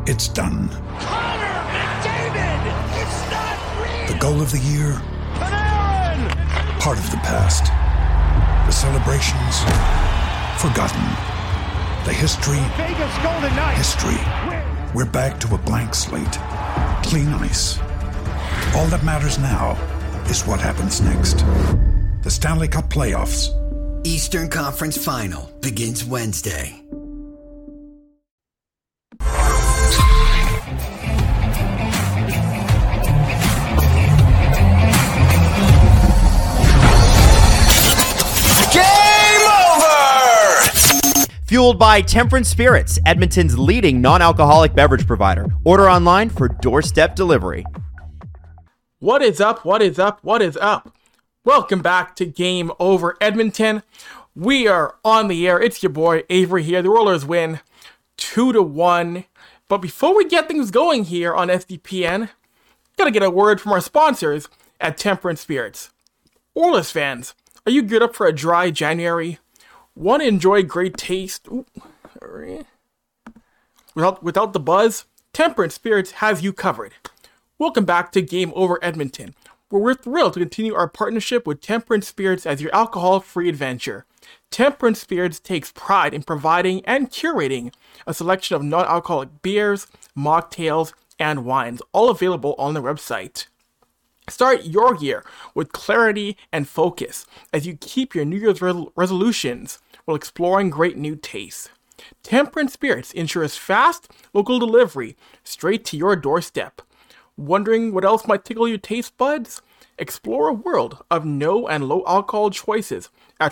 It's done. Connor McDavid! It's not real! The goal of the year? Panarin! Part of the past. The celebrations? Forgotten. The history? Vegas Golden Knights! History. We're back to a blank slate. Clean ice. All that matters now is what happens next. The Stanley Cup Playoffs. Eastern Conference Final begins Wednesday. Fueled by Temperance Spirits, Edmonton's leading non-alcoholic beverage provider. Order online for doorstep delivery. What is up? What is up? What is up? Welcome back to Game Over Edmonton. We are on the air. It's your boy Avery here. The Oilers win 2-1. But before we get things going here on SDPN, gotta get a word from our sponsors at Temperance Spirits. Oilers fans, are you good up for a dry January? Want to enjoy great taste without the buzz? Temperance Spirits has you covered. Welcome back to Game Over Edmonton, where we're thrilled to continue our partnership with Temperance Spirits as your alcohol-free adventure. Temperance Spirits takes pride in providing and curating a selection of non-alcoholic beers, mocktails, and wines, all available on their website. Start your year with clarity and focus as you keep your New Year's resolutions while exploring great new tastes. Temperance Spirits ensures fast, local delivery straight to your doorstep. Wondering what else might tickle your taste buds? Explore a world of no and low alcohol choices at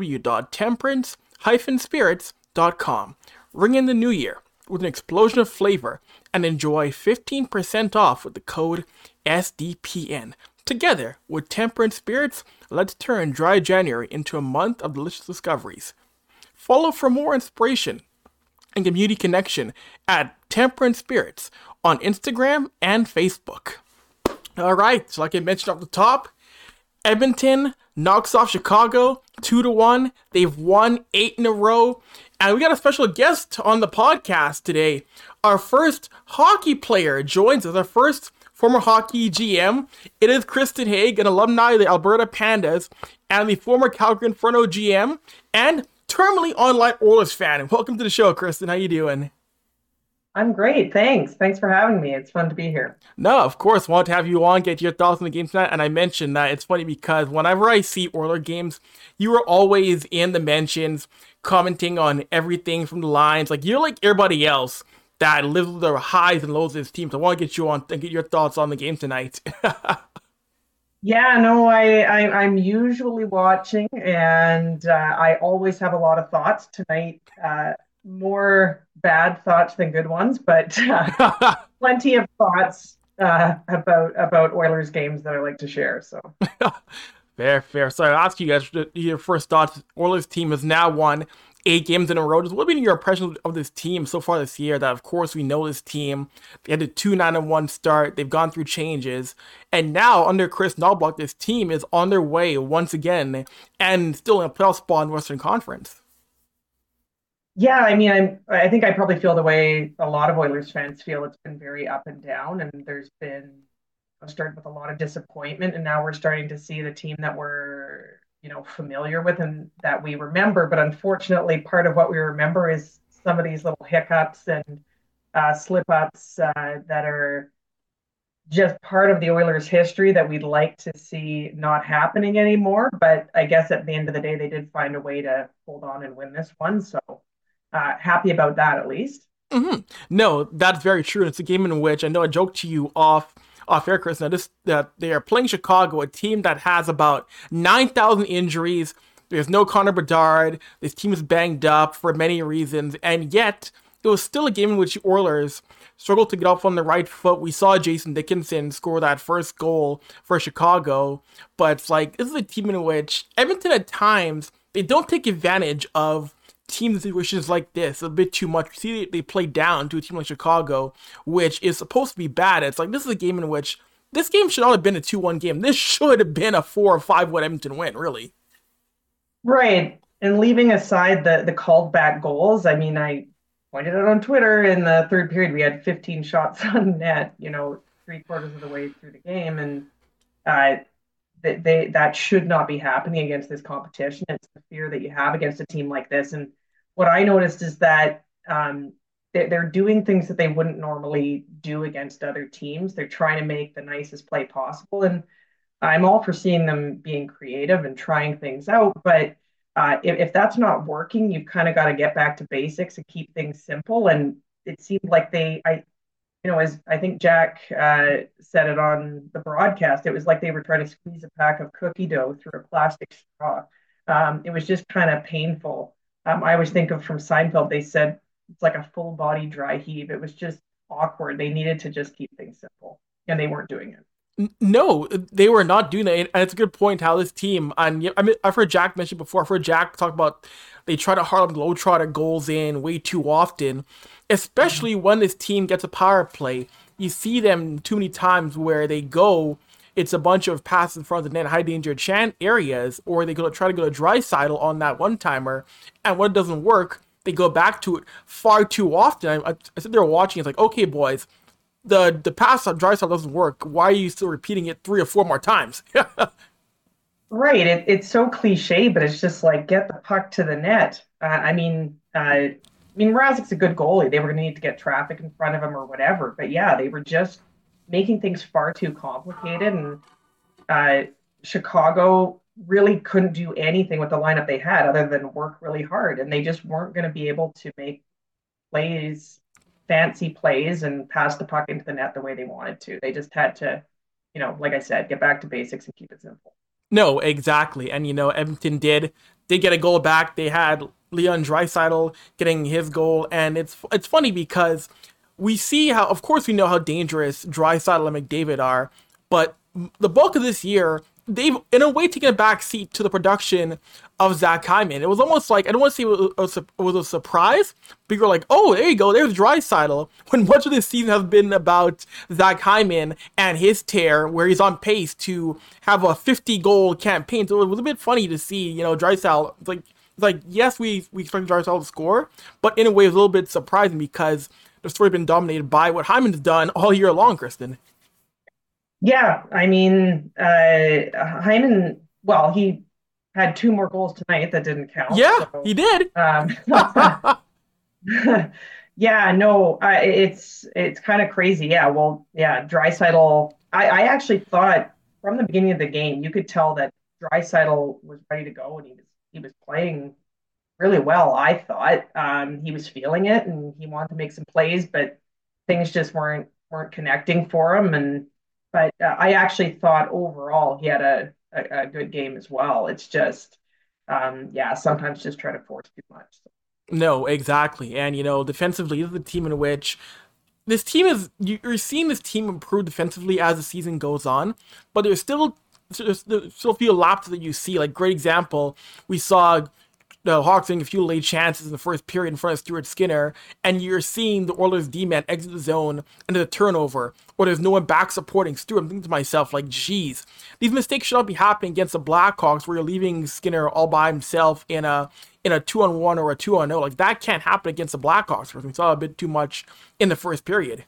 www.temperance-spirits.com. Ring in the new year with an explosion of flavor and enjoy 15% off with the code SDPN. Together with Temperance Spirits, let's turn dry January into a month of delicious discoveries. Follow for more inspiration and community connection at Temperance Spirits on Instagram and Facebook. Alright, so like I mentioned off the top, Edmonton knocks off Chicago 2-1. They've won 8 in a row. And we got a special guest on the podcast today. Our first hockey player joins us, our first former hockey GM. It is Kristen Haig, an alumni of the Alberta Pandas, and the former Calgary Inferno GM, and terminally online Oilers fan. Welcome to the show, Kristen. How you doing? I'm great, thanks. Thanks for having me. It's fun to be here. No, of course. Want to have you on, get your thoughts on the game tonight. And I mentioned that it's funny because whenever I see Oilers games, you are always in the mentions, commenting on everything from the lines. Like, you're like everybody else that lives with the highs and lows of this team. So I want to get you on and get your thoughts on the game tonight. Yeah, no, I'm usually watching, and I always have a lot of thoughts tonight. More bad thoughts than good ones, but plenty of thoughts about Oilers games that I like to share. So fair. So I'll ask you guys your first thoughts. Oilers team has now won 8 games in a row. Just what have been your impressions of this team so far this year? That of course we know this team. They had a 2-9-1 start. They've gone through changes, and now under Chris Knoblauch, this team is on their way once again and still in a playoff spot in the Western Conference. yeah, I mean, I think I probably feel the way a lot of Oilers fans feel. It's been very up and down, and there's been started with a lot of disappointment, and now we're starting to see the team that we're familiar with and that we remember. But unfortunately, part of what we remember is some of these little hiccups and slip ups that are just part of the Oilers' history that we'd like to see not happening anymore. But I guess at the end of the day, they did find a way to hold on and win this one. So happy about that, at least. Mm-hmm. No, that's very true. It's a game in which I know I joked to you off air, Chris. Now, that they are playing Chicago, a team that has about 9,000 injuries. There's no Connor Bedard. This team is banged up for many reasons, and yet it was still a game in which the Oilers struggled to get off on the right foot. We saw Jason Dickinson score that first goal for Chicago, but it's like this is a team in which Edmonton at times they don't take advantage of team situations like this a bit too much. See, they play down to a team like Chicago, which is supposed to be bad. It's like this is a game in which this game should not have been a 2-1 game. This should have been a 4 or 5-1 Edmonton win, really. Right. And leaving aside the called back goals, I mean, pointed out on Twitter in the third period, we had 15 shots on net, three-quarters of the way through the game. And that should not be happening against this competition. It's the fear that you have against a team like this. And what I noticed is that they're doing things that they wouldn't normally do against other teams. They're trying to make the nicest play possible. And I'm all for seeing them being creative and trying things out. But if that's not working, you've kind of got to get back to basics and keep things simple. And it seemed like as I think Jack said it on the broadcast, it was like they were trying to squeeze a pack of cookie dough through a plastic straw. It was just kind of painful. I always think of from Seinfeld, they said it's like a full body dry heave. It was just awkward. They needed to just keep things simple, and they weren't doing it. No, they were not doing that. And it's a good point how this team, and I mean, I've heard Jack mention before, I've heard Jack talk about they try to Harlem Globetrotter goals in way too often, especially when this team gets a power play. You see them too many times where they go, it's a bunch of passes in front of the net, high danger areas, or they try to go to Draisaitl on that one-timer, and when it doesn't work, they go back to it far too often. I sit there watching, it's like, okay, boys, the pass on Draisaitl doesn't work. Why are you still repeating it 3 or 4 more times? Right. It's so cliche, but it's just like, get the puck to the net. Mrazek's a good goalie. They were going to need to get traffic in front of him or whatever. But yeah, they were just making things far too complicated. And Chicago really couldn't do anything with the lineup they had other than work really hard. And they just weren't going to be able to make fancy plays and pass the puck into the net the way they wanted to. They just had to, like I said, get back to basics and keep it simple. No, exactly. And, Edmonton did get a goal back. They had Leon Draisaitl getting his goal. And it's funny because we see how, of course, we know how dangerous Draisaitl and McDavid are. But the bulk of this year, they've, in a way, taken a back seat to the production of Zach Hyman. It was almost like, I don't want to say it was a surprise, but you're like, oh, there you go, there's Draisaitl, when much of this season has been about Zach Hyman and his tear, where he's on pace to have a 50-goal campaign. So it was a bit funny to see, Draisaitl, it's like, yes, we expect Draisaitl to score, but in a way, it was a little bit surprising because the story's been dominated by what Hyman's done all year long, Kristen. Yeah, Hyman, well, he had 2 more goals tonight that didn't count. Yeah, so, he did. Yeah, no, it's kind of crazy. Yeah, well, yeah, Draisaitl, I actually thought from the beginning of the game, you could tell that Draisaitl was ready to go, and he was playing really well, I thought. He was feeling it, and he wanted to make some plays, but things just weren't connecting for him. But I actually thought overall he had a good game as well. It's just, sometimes just try to force too much. No, exactly. And, defensively, this is the team in which this team is, you're seeing this team improve defensively as the season goes on, but there's still a few lapses that you see. Like, great example, we saw the Hawks getting a few late chances in the first period in front of Stuart Skinner, and you're seeing the Oilers D-man exit the zone into the turnover, or there's no one back supporting Stuart. I'm thinking to myself, like, geez, these mistakes should not be happening against the Blackhawks where you're leaving Skinner all by himself in a 2-on-1 or a 2-on-0. Like, that can't happen against the Blackhawks, because we saw a bit too much in the first period.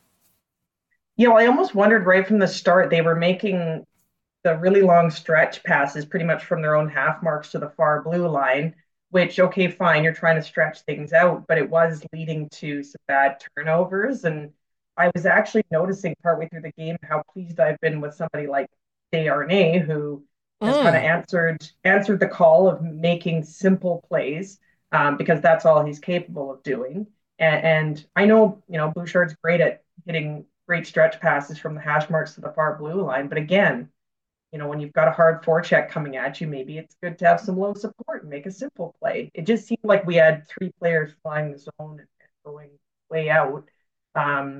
I almost wondered right from the start, they were making the really long stretch passes pretty much from their own half marks to the far blue line, which, okay, fine, you're trying to stretch things out, but it was leading to some bad turnovers. And I was actually noticing partway through the game how pleased I've been with somebody like Desharnais, who has kind of answered the call of making simple plays, because that's all he's capable of doing. And I know, Bouchard's great at hitting great stretch passes from the hash marks to the far blue line, but again, when you've got a hard forecheck coming at you, maybe it's good to have some low support and make a simple play. It just seemed like we had 3 players flying the zone and going way out. And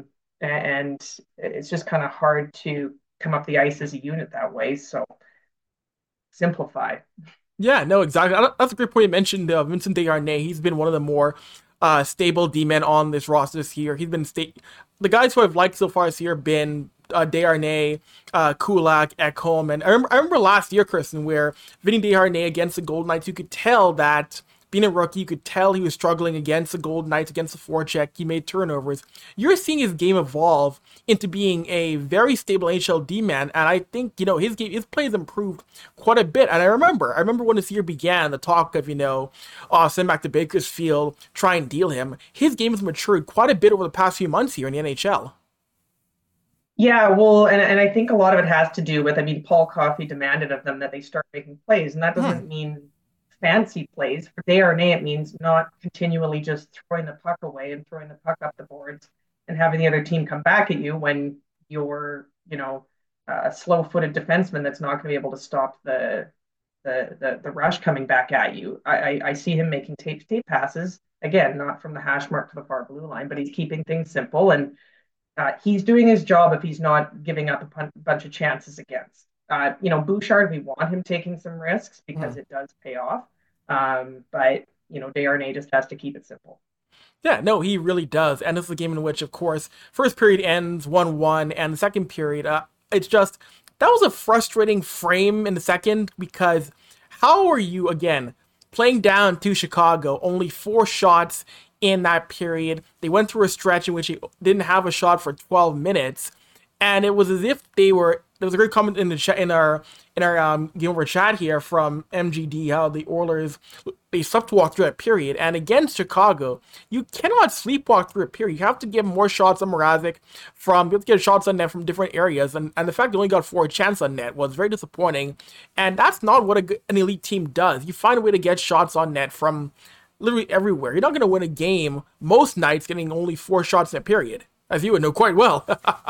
it's just kind of hard to come up the ice as a unit that way. So simplify. Yeah, no, exactly. That's a great point you mentioned. Vincent Desharnais, he's been one of the more stable D-men on this roster this year. He's been the guys who I've liked so far this year have been Desharnais, Kulak, Ekholm, and I remember last year, Kristen, where Vinny Desharnais against the Golden Knights, you could tell that being a rookie, you could tell he was struggling against the Golden Knights, against the forecheck. He made turnovers. You're seeing his game evolve into being a very stable NHL D-man, and I think, his play has improved quite a bit. And I remember when this year began, the talk of, send back to Bakersfield, try and deal him. His game has matured quite a bit over the past few months here in the NHL. Yeah, well, and I think a lot of it has to do with, Paul Coffey demanded of them that they start making plays, and that doesn't mean fancy plays. For Desharnais, it means not continually just throwing the puck away and throwing the puck up the boards and having the other team come back at you when you're, a slow-footed defenseman that's not going to be able to stop the rush coming back at you. I see him making tape passes, again, not from the hash mark to the far blue line, but he's keeping things simple, and he's doing his job if he's not giving up a bunch of chances against. Bouchard, we want him taking some risks because it does pay off. But Desharnais just has to keep it simple. Yeah, no, he really does. And this is a game in which, of course, first period ends 1-1, and the second period, it's just, that was a frustrating frame in the second, because how are you, again, playing down to Chicago, only 4 shots in that period? They went through a stretch in which he didn't have a shot for 12 minutes, and it was as if there was a great comment in the chat, in our game over chat here from MGD, how the Oilers, they sleepwalked through that period. And against Chicago, you cannot sleepwalk through a period. You have to give more shots on Mrazek, you have to get shots on net from different areas, and the fact they only got 4 chances on net was very disappointing, and that's not what an elite team does. You find a way to get shots on net from literally everywhere. You're not going to win a game most nights getting only 4 shots in a period, as you would know quite well.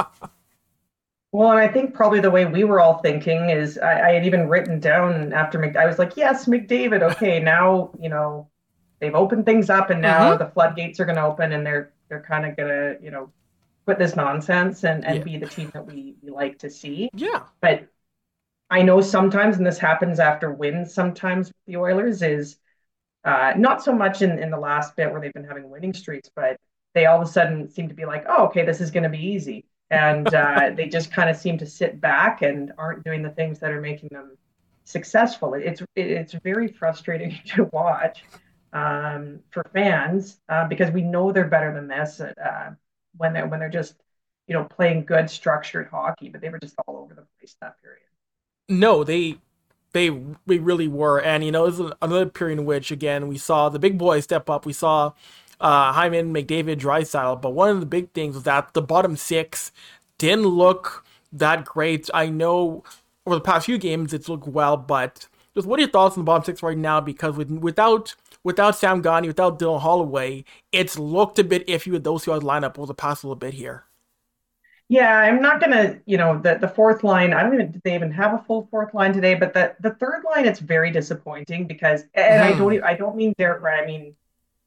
Well, and I think probably the way we were all thinking is I had even written down after I was like, yes, McDavid. Okay, now, they've opened things up, and now the floodgates are going to open, and they're kind of going to, quit this nonsense and be the team that we like to see. Yeah. But I know sometimes, and this happens after wins sometimes with the Oilers, is not so much in the last bit where they've been having winning streaks, but they all of a sudden seem to be like, oh, okay, this is going to be easy. And they just kind of seem to sit back and aren't doing the things that are making them successful. It's very frustrating to watch for fans because we know they're better than this when they're just playing good structured hockey, but they were just all over the place that period. No, they really were, and this is another period in which, again, we saw the big boys step up. We saw Hyman, McDavid, Draisaitl, but one of the big things was that the bottom 6 didn't look that great. I know over the past few games it's looked well, but just what are your thoughts on the bottom 6 right now? Because without Sam Gagner, without Dylan Holloway, it's looked a bit iffy with those 2 guys lineup over the past little bit here. Yeah, I'm not gonna, the fourth line. I don't even did they even have a full fourth line today? But the third line, it's very disappointing because, and I don't mean Derek Wright. I mean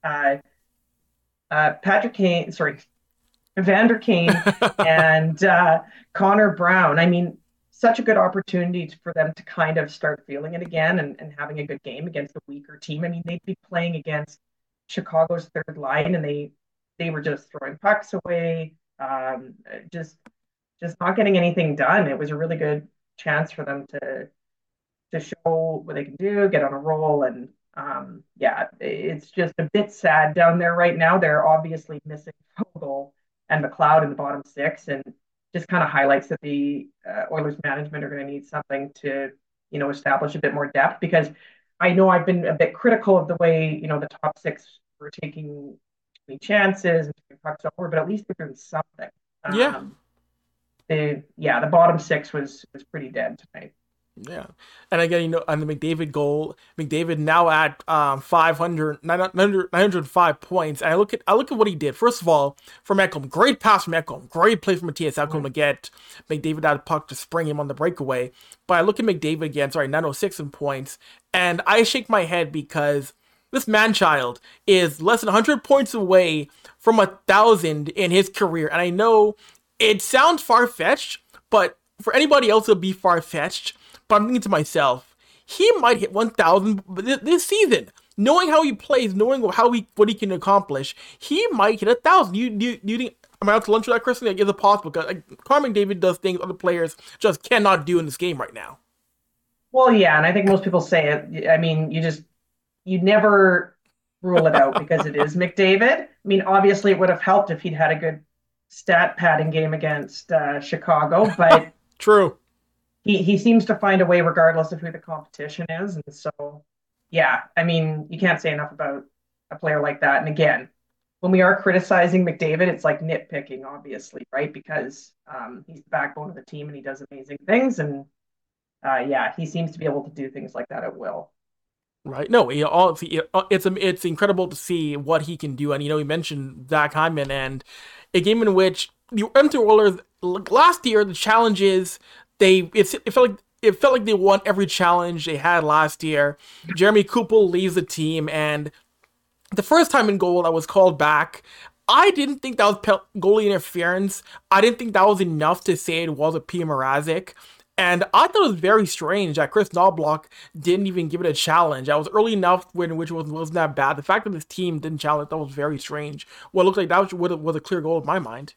Patrick Kane, Evander Kane and Connor Brown. I mean, such a good opportunity for them to kind of start feeling it again and having a good game against a weaker team. I mean, they'd be playing against Chicago's third line, and they were just throwing pucks away, just not getting anything done. It was a really good chance for them to show what they can do, get on a roll, and it's just a bit sad down there right now. They're obviously missing Fogle and McLeod in the bottom 6, and just kind of highlights that the Oilers management are going to need something to, establish a bit more depth, because I know I've been a bit critical of the way, the top 6 were taking too many chances and taking pucks over, but at least they're doing something. The bottom 6 was pretty dead tonight. Yeah. And again, on the McDavid goal, McDavid now at 905 points. And I look at what he did. First of all, from Ekholm, great pass from Ekholm, great play from Matthias Ekholm to get McDavid out of puck to spring him on the breakaway. But I look at McDavid again, 906 in points, and I shake my head because this man-child is less than 100 points away from 1,000 in his career. And I know it sounds far-fetched, but for anybody else, it'll be far-fetched. But I'm thinking to myself, he might hit 1,000 this season. Knowing how he plays, knowing what he can accomplish, he might hit 1,000. You think am I out to lunch with that, Kristen? Is it possible? Because Connor McDavid does things other players just cannot do in this game right now. Well, yeah, and I think most people say it. I mean, you never rule it out because it is McDavid. I mean, obviously, it would have helped if he'd had a good stat padding game against Chicago, but True. he seems to find a way regardless of who the competition is. And so, yeah, I mean, you can't say enough about a player like that. And again, when we are criticizing McDavid, it's like nitpicking, obviously, right? Because he's the backbone of the team and he does amazing things. And yeah, he seems to be able to do things like that at will. Right. No, it's incredible to see what he can do. And, we mentioned Zach Hyman and a game in which the Edmonton Oilers last year, the challenges, it felt like they won every challenge they had last year. Jeremy Kupel leaves the team, and the first time in goal that was called back, I didn't think that was goalie interference. I didn't think that was enough to say it was a P. Mrazek. And I thought it was very strange that Chris Knobloch didn't even give it a challenge. That was early enough which wasn't that bad. The fact that this team didn't challenge, that was very strange. Well, it looked like that was a clear goal in my mind.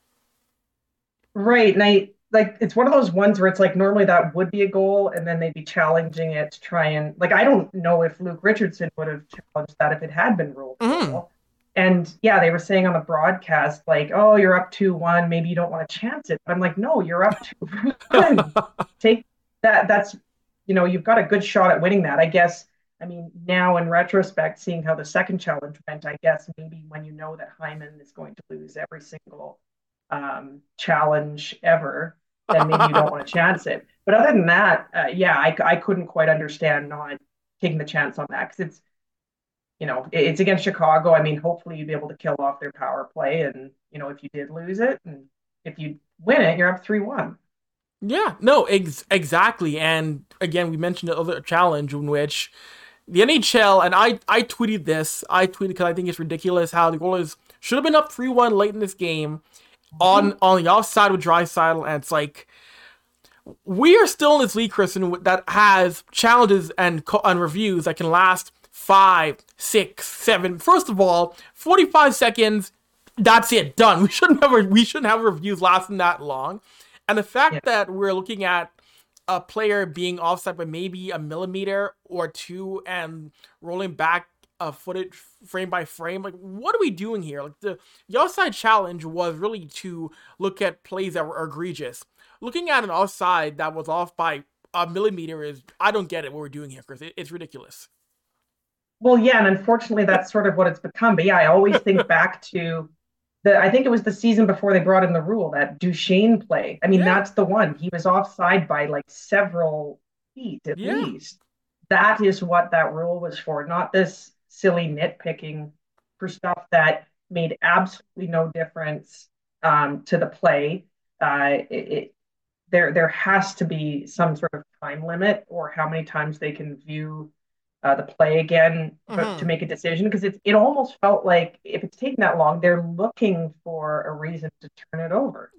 Right. And it's one of those ones where it's like normally that would be a goal and then they'd be challenging it to try and I don't know if Luke Richardson would have challenged that if it had been ruled a goal. And yeah, they were saying on the broadcast, oh, you're up 2-1, maybe you don't want to chance it. But I'm like, no, you're up 2-1. Take that. That's, you've got a good shot at winning that. I guess, I mean, now in retrospect, seeing how the second challenge went, I guess maybe when you know that Hyman is going to lose every single challenge ever, then maybe you don't want to chance it. But other than that, yeah, I couldn't quite understand not taking the chance on that because it's against Chicago. I mean, hopefully you'd be able to kill off their power play. And, if you did lose it and if you win it, you're up 3-1. Yeah, no, exactly. And again, we mentioned the other challenge in which the NHL, and I tweeted this. I tweeted because I think it's ridiculous how the Oilers should have been up 3-1 late in this game on the offside with Draisaitl. And it's like, we are still in this league, Kristen, that has challenges and reviews that can last 5, 6, 7. First of all, 45 seconds, that's it, done. We shouldn't have reviews lasting that long. And the fact that we're looking at a player being offside by maybe a millimeter or two and rolling back footage frame by frame, what are we doing here? The offside challenge was really to look at plays that were egregious. Looking at an offside that was off by a millimeter I don't get it, what we're doing here, Chris. It's ridiculous. Well, yeah, and unfortunately, that's sort of what it's become. But yeah, I always think back to I think it was the season before they brought in the rule, that Duchesne play. I mean, that's the one. He was offside by several feet at least. That is what that rule was for, not this silly nitpicking for stuff that made absolutely no difference to the play. There has to be some sort of time limit or how many times they can view the play again to make a decision, because it almost felt like if it's taking that long, they're looking for a reason to turn it over.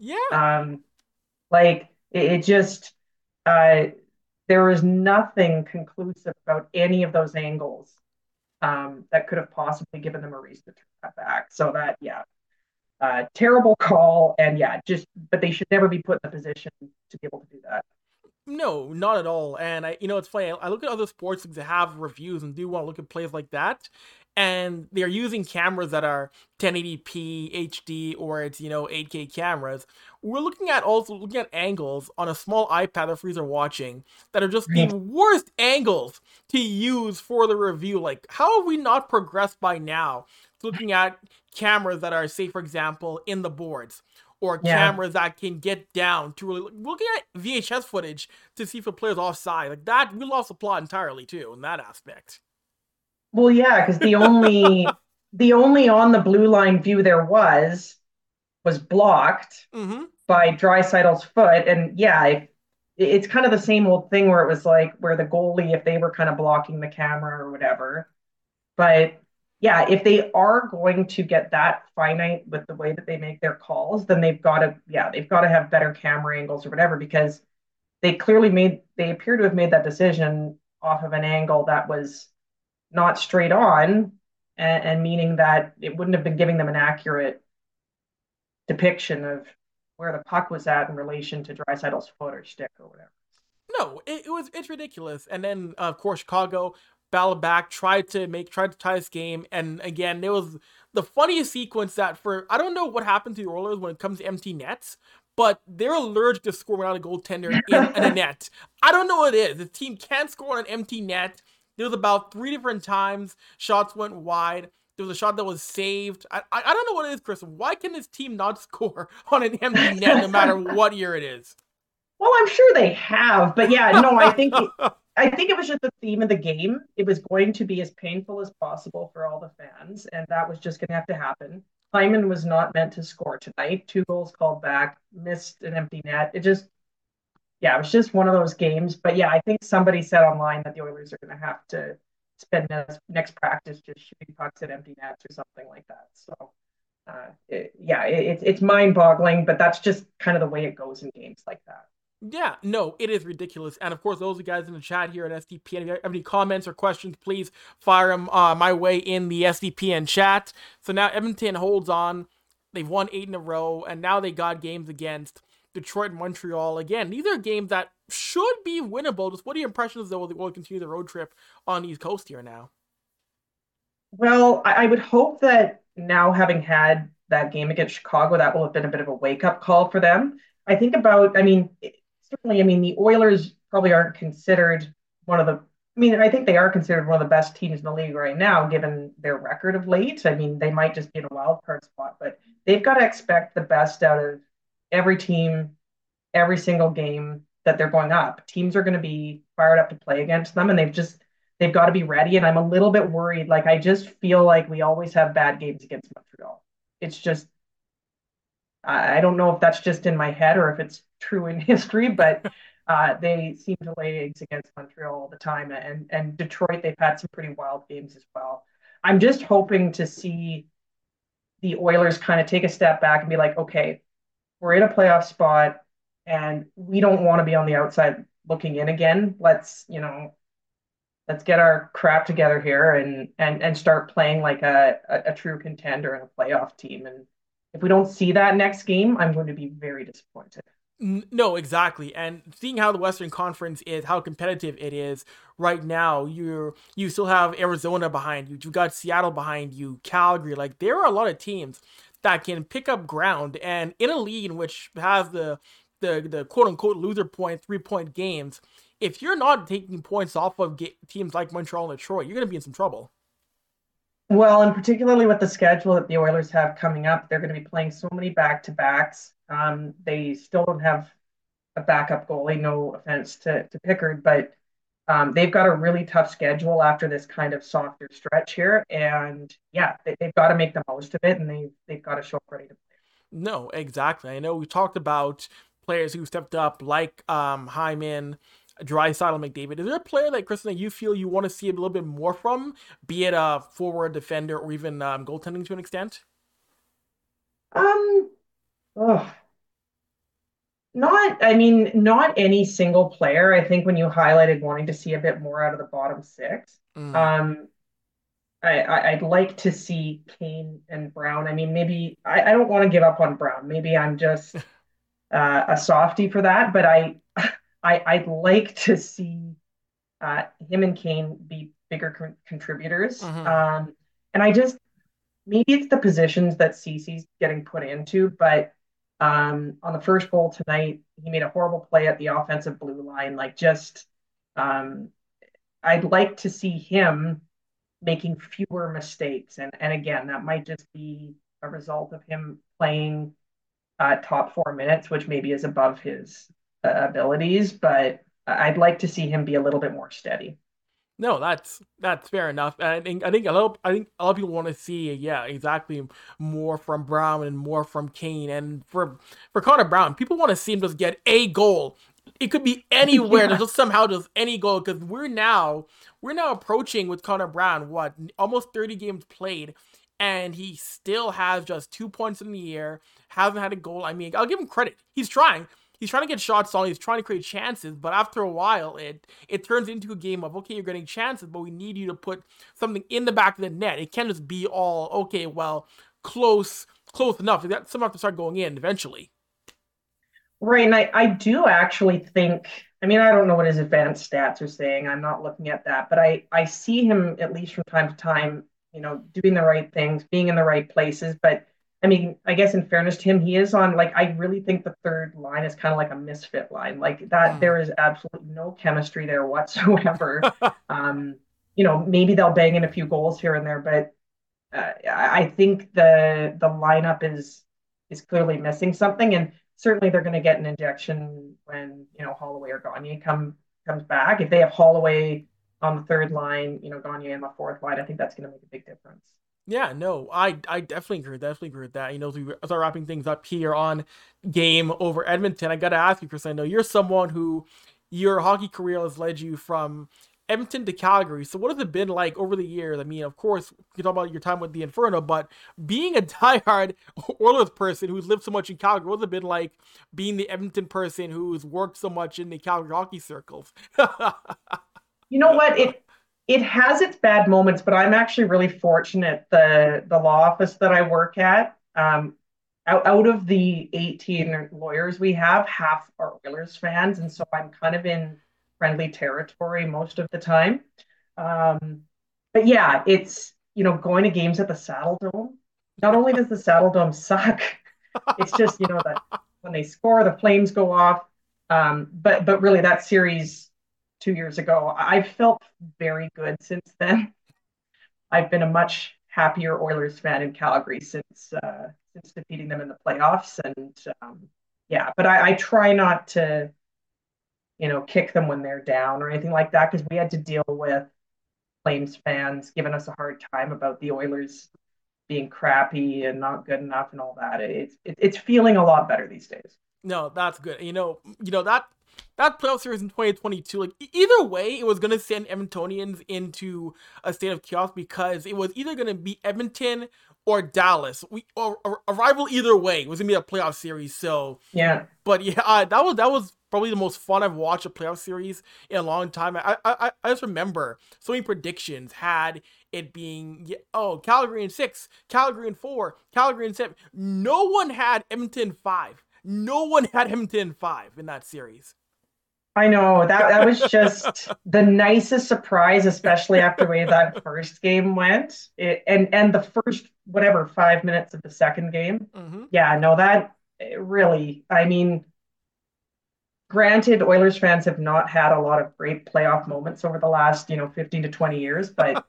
It just there was nothing conclusive about any of those angles that could have possibly given them a reason to turn that back. So that terrible call, and but they should never be put in a position to be able to do that. No, not at all. And it's funny. I look at other sports that have reviews and do want to look at plays like that, and they're using cameras that are 1080p HD or it's 8K cameras. We're looking at angles on a small iPad that frees are watching that are just the worst angles to use for the review. How have we not progressed by now? Looking at cameras that are, say, for example, in the boards. Or cameras that can get down to really looking at VHS footage to see if a player's offside. That, we lost the plot entirely too in that aspect. Well, yeah, because the only on the blue line view there was blocked by Draisaitl's foot, and it's kind of the same old thing where it was where the goalie, if they were kind of blocking the camera or whatever, but. Yeah, if they are going to get that finite with the way that they make their calls, then they've got to have better camera angles or whatever, because they appear to have made that decision off of an angle that was not straight on, and meaning that it wouldn't have been giving them an accurate depiction of where the puck was at in relation to Draisaitl's foot or stick or whatever. No, it's ridiculous. And then, of course, Chicago battled back, tried to tie this game. And again, there was the funniest sequence that I don't know what happened to the Oilers when it comes to empty nets, but they're allergic to scoring out a goaltender in a net. I don't know what it is. The team can't score on an empty net. There was about 3 different times shots went wide. There was a shot that was saved. I don't know what it is, Chris. Why can this team not score on an empty net no matter what year it is? Well, I'm sure they have, but yeah, no, I think it was just the theme of the game. It was going to be as painful as possible for all the fans, and that was just going to have to happen. Hyman was not meant to score tonight. 2 goals called back, missed an empty net. It was just one of those games. But yeah, I think somebody said online that the Oilers are going to have to spend next practice just shooting pucks at empty nets or something like that. So, it's mind-boggling, but that's just kind of the way it goes in games like that. Yeah, no, it is ridiculous. And of course, those of you guys in the chat here at SDPN, if you have any comments or questions, please fire them my way in the SDPN chat. So now Edmonton holds on. They've won 8 in a row, and now they got games against Detroit and Montreal. Again, these are games that should be winnable. Just what are your impressions, though, will continue the road trip on the East Coast here now? Well, I would hope that now, having had that game against Chicago, that will have been a bit of a wake-up call for them. I think certainly, the Oilers probably aren't considered I think they are considered one of the best teams in the league right now, given their record of late. I mean, they might just be in a wild card spot, but they've got to expect the best out of every team, every single game that they're going up. Teams are going to be fired up to play against them, and they've got to be ready. And I'm a little bit worried. Like, I just feel like we always have bad games against Montreal. It's just, I don't know if that's just in my head or if it's true in history, but they seem to lay eggs against Montreal all the time. And Detroit, they've had some pretty wild games as well. I'm just hoping to see the Oilers kind of take a step back and be like, okay, we're in a playoff spot and we don't want to be on the outside looking in again. Let's get our crap together here and start playing like a true contender and a playoff team. And if we don't see that next game, I'm going to be very disappointed. No, exactly. And seeing how the Western Conference is, how competitive it is right now, you still have Arizona behind you. You've got Seattle behind you, Calgary. Like, there are a lot of teams that can pick up ground. And in a league in which has the quote-unquote loser point, 3-point games, if you're not taking points off of teams like Montreal and Detroit, you're going to be in some trouble. Well, and particularly with the schedule that the Oilers have coming up, they're going to be playing so many back-to-backs. They still don't have a backup goalie, no offense to Pickard, but they've got a really tough schedule after this kind of softer stretch here. And yeah, they've got to make the most of it, and they've got to show up ready to play. No, exactly. I know we talked about players who stepped up like Hyman, Draisaitl, McDavid. Is there a player that, Kristen, that you feel you want to see a little bit more from, be it a forward, defender, or even goaltending to an extent? Not any single player. I think when you highlighted wanting to see a bit more out of the bottom 6, I'd like to see Kane and Brown. I mean, maybe I don't want to give up on Brown. Maybe I'm just a softie for that, but I'd like to see him and Kane be bigger contributors. And maybe it's the positions that Cece's getting put into, but on the first goal tonight, he made a horrible play at the offensive blue line. I'd like to see him making fewer mistakes. And again, that might just be a result of him playing top 4 minutes, which maybe is above his abilities, but I'd like to see him be a little bit more steady. No, that's fair enough. And I think a lot of people want to see, exactly, more from Brown and more from Kane. And for Connor Brown, people want to see him just get a goal. It could be anywhere. There's just somehow just any goal, because we're now approaching with Connor Brown almost 30 games played, and he still has just 2 points in the air, hasn't had a goal. I mean, I'll give him credit. He's trying. He's trying to get shots on. He's trying to create chances, but after a while, it turns into a game of, okay, you're getting chances, but we need you to put something in the back of the net. It can't just be all, okay, well, close enough. Some have to start going in eventually. Right, and I do actually think I mean, I don't know what his advanced stats are saying. I'm not looking at that, but I see him at least from time to time, doing the right things, being in the right places. But I mean, I guess in fairness to him, he is on like I really think the third line is kind of like a misfit line. Like that, there is absolutely no chemistry there whatsoever. Maybe they'll bang in a few goals here and there, but I think the lineup is clearly missing something, and certainly they're going to get an injection when Holloway or Gagne comes back. If they have Holloway on the third line, Gagne on the fourth line, I think that's going to make a big difference. Yeah, no, I definitely agree with that. As we start wrapping things up here on Game over Edmonton, I got to ask you, Chris, I know you're someone who your hockey career has led you from Edmonton to Calgary. So what has it been like over the years? I mean, of course, you talk about your time with the Inferno, but being a diehard Oilers person who's lived so much in Calgary, what has it been like being the Edmonton person who's worked so much in the Calgary hockey circles? You know what? It has its bad moments, but I'm actually really fortunate. The law office that I work at, out of the 18 lawyers we have, half are Oilers fans, and so I'm kind of in friendly territory most of the time. But yeah, it's going to games at the Saddledome. Not only does the Saddledome suck, it's just that when they score, the flames go off. But really, that series 2 years ago, I've felt very good since then. I've been a much happier Oilers fan in Calgary since defeating them in the playoffs, and yeah. But I try not to kick them when they're down or anything like that, because we had to deal with Flames fans giving us a hard time about the Oilers being crappy and not good enough and all that. It's feeling a lot better these days. No, that's good. That playoff series in 2022, like either way, it was going to send Edmontonians into a state of chaos, because it was either going to be Edmonton or Dallas. Or a rival either way. It was going to be a playoff series. So yeah, but yeah, that was probably the most fun I've watched a playoff series in a long time. I just remember so many predictions had it being, Calgary in 6, Calgary in 4, Calgary in 7. No one had Edmonton 5. No one had Edmonton 5 in that series. I know that was just the nicest surprise, especially after the way that first game went, and the first 5 minutes of the second game. Mm-hmm. Yeah, no, that really. I mean, granted, Oilers fans have not had a lot of great playoff moments over the last 15 to 20 years, but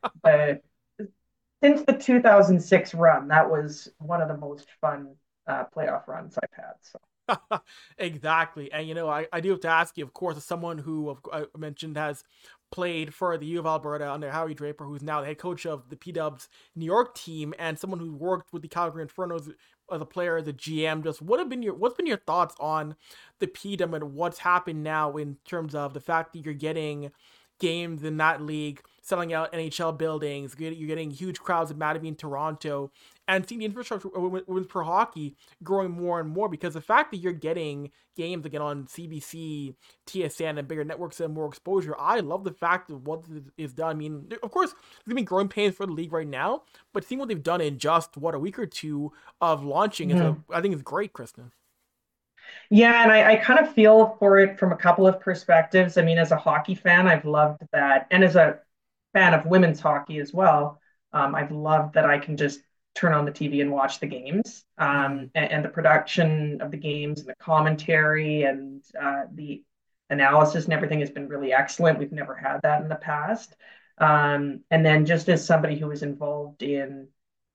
since the 2006 run, that was one of the most fun playoff runs I've had. So. Exactly. And I do have to ask you, of course, as someone who I mentioned has played for the U of Alberta under Howie Draper, who's now the head coach of the P-Dubs New York team, and someone who worked with the Calgary Infernos as a player, as a GM, just what's been your thoughts on the P-Dub and what's happened now in terms of the fact that you're getting games in that league, selling out NHL buildings, you're getting huge crowds of Mattamy in Toronto, and seeing the infrastructure with pro hockey growing more and more, because the fact that you're getting games again on CBC, TSN, and bigger networks and more exposure, I love the fact of what is done. I mean, of course, there's going to be growing pains for the league right now, but seeing what they've done in just, a week or two of launching, I think is great, Kristen. Yeah, and I kind of feel for it from a couple of perspectives. I mean, as a hockey fan, I've loved that. And as a fan of women's hockey as well, I've loved that I can just turn on the TV and watch the games. And the production of the games and the commentary and the analysis and everything has been really excellent. We've never had that in the past. And then just as somebody who was involved in,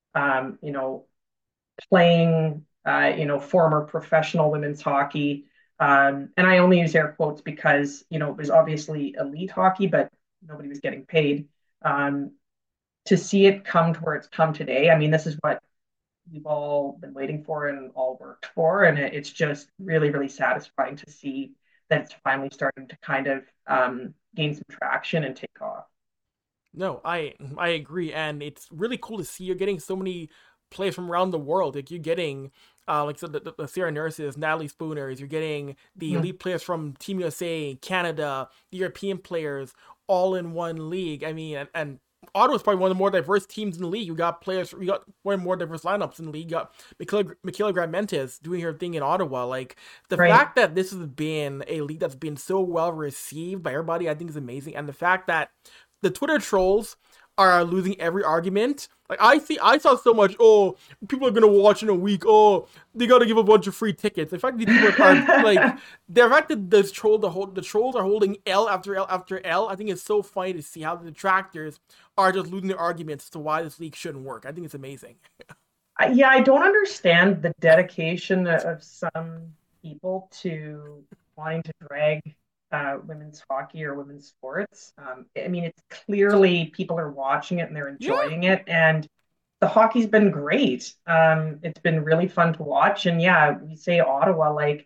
playing former professional women's hockey. And I only use air quotes because, it was obviously elite hockey, but nobody was getting paid. To see it come to where it's come today, I mean, this is what we've all been waiting for and all worked for. And it's just really, really satisfying to see that it's finally starting to kind of gain some traction and take off. No, I agree. And it's really cool to see you're getting so many players from around the world. Like you're getting the Sarah Nurses, Natalie Spooners, you're getting the elite players from Team USA, Canada, the European players, all in one league. I mean, and Ottawa's probably one of the more diverse teams in the league. You got one of the more diverse lineups in the league. You got Michaela Grant-Mentes doing her thing in Ottawa. Like, the fact that this has been a league that's been so well received by everybody, I think is amazing. And the fact that the Twitter trolls are losing every argument. Like, I saw so much, oh, people are gonna watch in a week, oh, they gotta give a bunch of free tickets. In fact, these people are like, the fact that the trolls are holding L after L after L, I think it's so funny to see how the detractors are just losing their arguments as to why this league shouldn't work. I think it's amazing. Yeah, I don't understand the dedication of some people to wanting to drag women's hockey or women's sports. I mean, it's clearly people are watching it and they're enjoying it, and the hockey's been great. It's been really fun to watch, and yeah, we say Ottawa, like,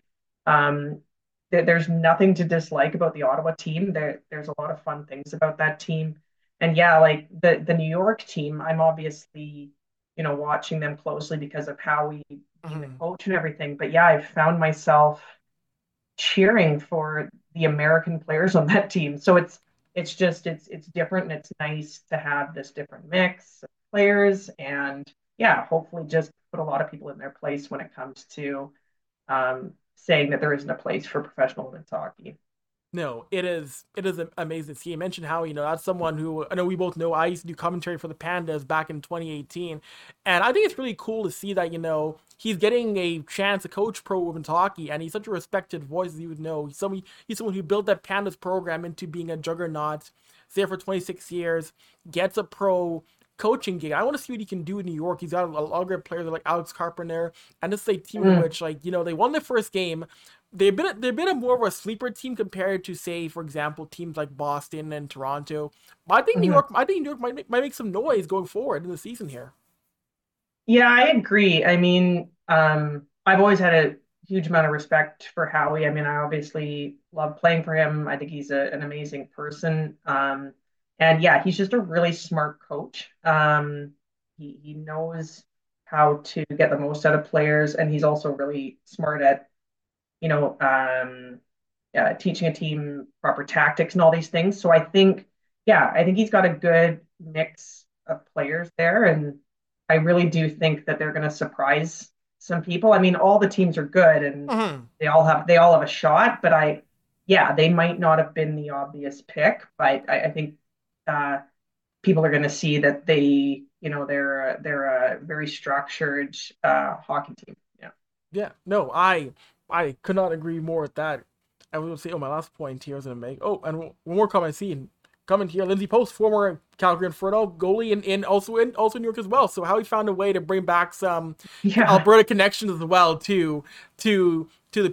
there's nothing to dislike about the Ottawa team. There's a lot of fun things about that team, and yeah, like the New York team, I'm obviously, watching them closely because of how we coach and everything. But yeah, I've found myself cheering for the American players on that team. So it's different, and it's nice to have this different mix of players, and yeah, hopefully just put a lot of people in their place when it comes to saying that there isn't a place for professional women's hockey. No, it is amazing to see. You mentioned how, that's someone who, I know we both know, I used to do commentary for the Pandas back in 2018. And I think it's really cool to see that, he's getting a chance to coach pro women's hockey, and he's such a respected voice, as you would know. He's someone who built that Pandas program into being a juggernaut, there for 26 years, gets a pro coaching gig. I want to see what he can do in New York. He's got a lot of great players like Alex Carpenter, and this is a team in which, like, they won their first game. They've been a more of a sleeper team compared to, say, for example, teams like Boston and Toronto. But I think New York might make some noise going forward in the season here. Yeah, I agree. I mean, I've always had a huge amount of respect for Howie. I mean, I obviously love playing for him. I think he's an amazing person. And yeah, he's just a really smart coach. He knows how to get the most out of players, and he's also really smart at teaching a team proper tactics and all these things. So I think he's got a good mix of players there, and I really do think that they're going to surprise some people. I mean, all the teams are good, and they all have a shot. But they might not have been the obvious pick, but I think people are going to see that they're a very structured hockey team. Yeah. Yeah. No, I could not agree more with that. I was going to say, my last point here I was going to make. Oh, and one more comment I see coming here. Lindsay Post, former Calgary Inferno goalie, and also in New York as well. So how he found a way to bring back some Alberta connections as well to the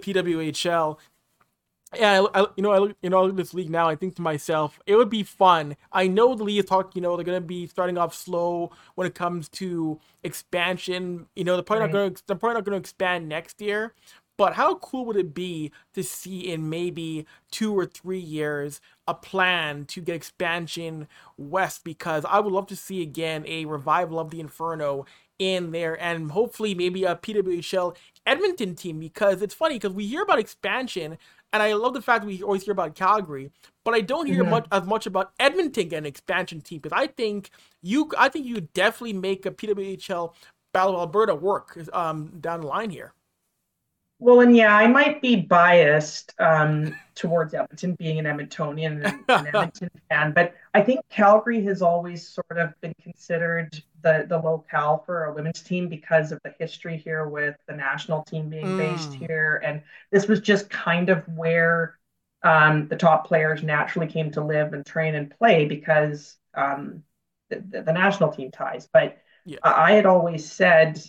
PWHL. Yeah, I look at this league now. I think to myself, it would be fun. I know the league is talking. They're going to be starting off slow when it comes to expansion. They're probably not going to expand next year. But how cool would it be to see in maybe 2 or 3 years a plan to get expansion west? Because I would love to see again a revival of the Inferno in there, and hopefully maybe a PWHL Edmonton team. Because it's funny, because we hear about expansion, and I love the fact that we always hear about Calgary, but I don't hear as much about Edmonton getting an expansion team. Because I think you definitely make a PWHL Battle of Alberta work down the line here. Well, and yeah, I might be biased towards Edmonton, being an Edmontonian and an Edmonton fan, but I think Calgary has always sort of been considered the locale for a women's team because of the history here with the national team being based here. And this was just kind of where the top players naturally came to live and train and play because the national team ties. But I had always said,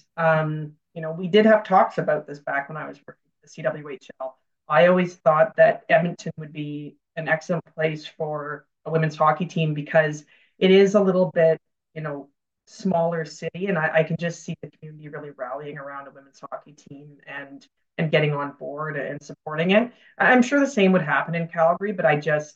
we did have talks about this back when I was working at the CWHL. I always thought that Edmonton would be an excellent place for a women's hockey team because it is a little bit, smaller city, and I can just see the community really rallying around a women's hockey team and getting on board and supporting it. I'm sure the same would happen in Calgary, but I just,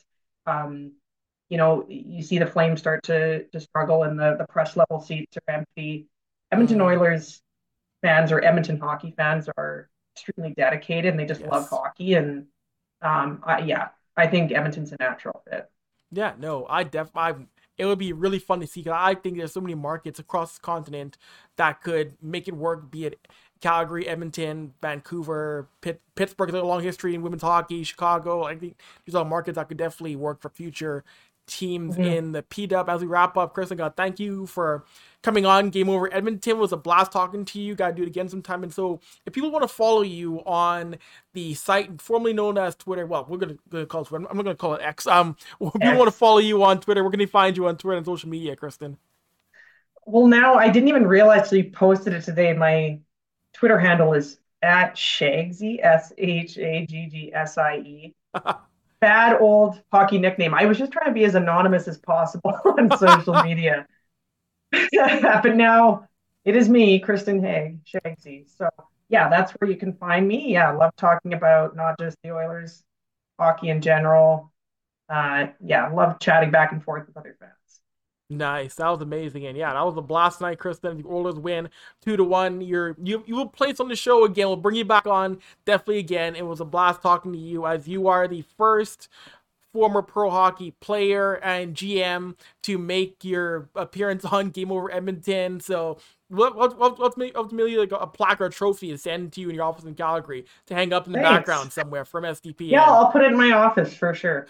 you see the Flames start to struggle and the press level seats are empty. Edmonton Oilers fans or Edmonton hockey fans are extremely dedicated and they just love hockey. And I think Edmonton's a natural fit. Yeah, no, it would be really fun to see, because I think there's so many markets across the continent that could make it work, be it Calgary, Edmonton, Vancouver, Pittsburgh has a long history in women's hockey, Chicago. I think these are markets that could definitely work for future teams in the P-Dub. As we wrap up, Kristen, thank you for coming on Game Over Edmonton. It was a blast talking to you. Got to do it again sometime. And so if people want to follow you on the site formerly known as Twitter, well, we're going to call it Twitter. I'm not going to call it X. If people want to follow you on Twitter, where can they find you on Twitter and social media, Kristen? Well, now I didn't even realize you posted it today. My Twitter handle is @Shaggsie, SHAGGSIE. Bad old hockey nickname. I was just trying to be as anonymous as possible on social media. But now it is me, Kristen Haig, Shagsy. So yeah, that's where you can find me. Yeah, I love talking about not just the Oilers, hockey in general. Yeah, love chatting back and forth with other fans. Nice. That was amazing. And yeah, that was a blast night, Kristen. The Oilers win 2-1. You will place on the show again. We'll bring you back on definitely again. It was a blast talking to you, as you are the first former pro hockey player and GM to make your appearance on Game Over Edmonton. So let's make ultimately like a plaque or a trophy to send to you in your office in Calgary to hang up in the background somewhere from SDP. Yeah, I'll put it in my office for sure.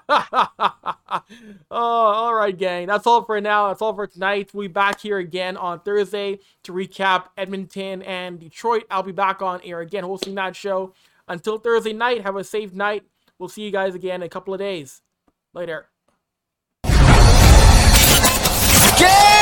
Oh, all right, gang. That's all for now. That's all for tonight. We'll be back here again on Thursday to recap Edmonton and Detroit. I'll be back on air again hosting that show. Until Thursday night, have a safe night. We'll see you guys again in a couple of days. Later. Game